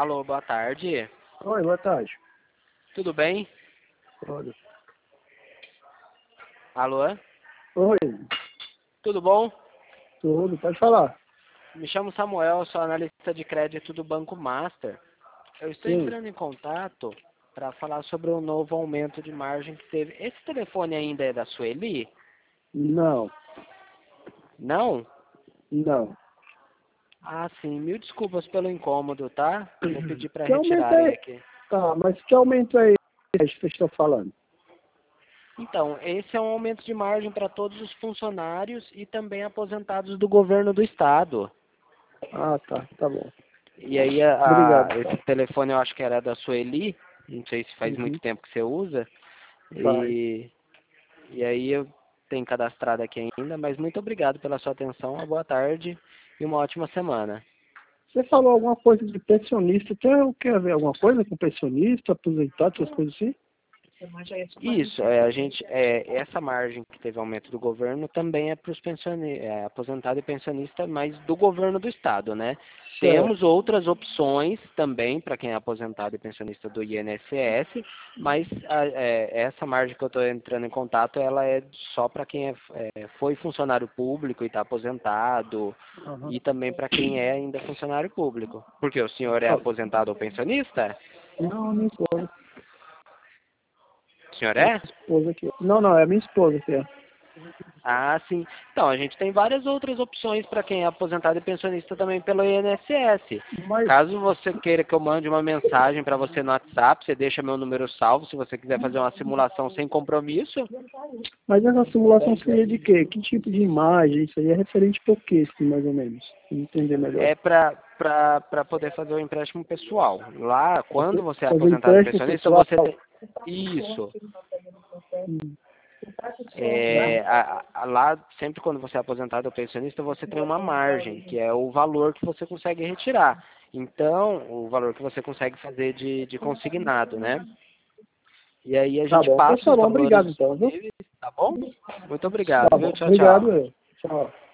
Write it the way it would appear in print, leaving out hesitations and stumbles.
Alô, boa tarde. Oi, boa tarde. Tudo bem? Oi. Alô? Oi, Tudo bom? tudo, pode falar. Me chamo Samuel, sou analista de crédito do Banco Master. Eu estou Sim, entrando em contato para falar sobre o novo aumento de margem que teve. Esse telefone ainda é da Sueli? não, Não? não. Ah, sim. Mil desculpas pelo incômodo, tá? Vou pedir para Que aumento retirarem é? aqui. Tá, mas que aumento é esse que vocês estão falando? Então, esse é um aumento de margem para todos os funcionários e também aposentados do governo do estado. Ah, tá bom. E aí Obrigado, esse então. telefone eu acho que era da Sueli, não sei se faz muito Uhum, tempo que você usa. vai. E, e aí eu tenho cadastrado aqui ainda, mas muito obrigado pela sua atenção, uma boa tarde e uma ótima semana. Você falou alguma coisa de pensionista, quer ver alguma coisa com pensionista, aposentado, essas coisas assim? Isso, essa margem que teve aumento do governo também é para os aposentado e pensionista, mas do governo do estado, né? Temos Certo. outras opções também para quem é aposentado e pensionista do INSS, mas essa margem que eu estou entrando em contato, ela é só para quem foi funcionário público e está aposentado, Aham. e também para quem é ainda funcionário público. Porque o senhor é Ó, aposentado ou pensionista? não, minha esposa. O senhor É minha é? esposa aqui. Não, é minha esposa aqui. Ah, sim. Então, a gente tem várias outras opções para quem é aposentado e pensionista também pelo INSS. Mas, Caso você queira que eu mande uma mensagem para você no WhatsApp, você deixa meu número salvo se você quiser fazer uma simulação sem compromisso. mas essa simulação seria de quê? Que tipo de imagem? Isso aí é referente por quê, assim, mais ou menos? Pra eu entender melhor. É para poder fazer o empréstimo pessoal. Lá, quando você é Fazer aposentado e empréstimo pensionista, pessoal. você tem. Isso. Hum, Lá, sempre quando você é aposentado ou pensionista, você tem uma margem, que é o valor que você consegue retirar. Então, o valor que você consegue fazer de consignado, né? E aí a Tá gente bom. Então passa tá os bom, valores obrigado então, viu? disponíveis, tá bom? Muito Tá obrigado, viu? bom. Tchau, Obrigado, tchau. eu. Tchau.